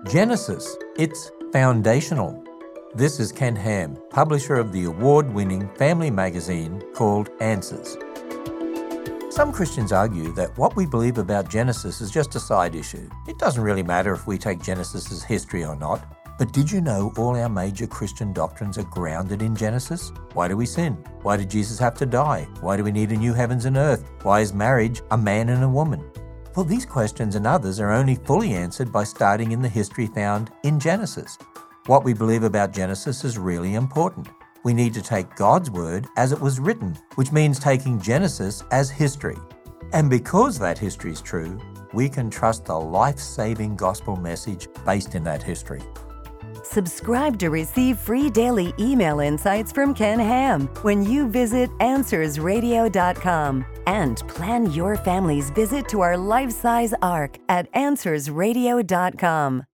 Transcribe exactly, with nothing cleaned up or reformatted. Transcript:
Genesis, it's foundational. This is Ken Ham, publisher of the award-winning family magazine called Answers. Some Christians argue that what we believe about Genesis is just a side issue. It doesn't really matter if we take Genesis as history or not. But did you know all our major Christian doctrines are grounded in Genesis? Why do we sin? Why did Jesus have to die? Why do we need a new heavens and earth? Why is marriage a man and a woman? Well, these questions and others are only fully answered by starting in the history found in Genesis. What we believe about Genesis is really important. We need to take God's word as it was written, which means taking Genesis as history. And because that history is true, we can trust the life-saving gospel message based in that history. Subscribe to receive free daily email insights from Ken Ham when you visit answers radio dot com and plan your family's visit to our life-size ark at answers radio dot com.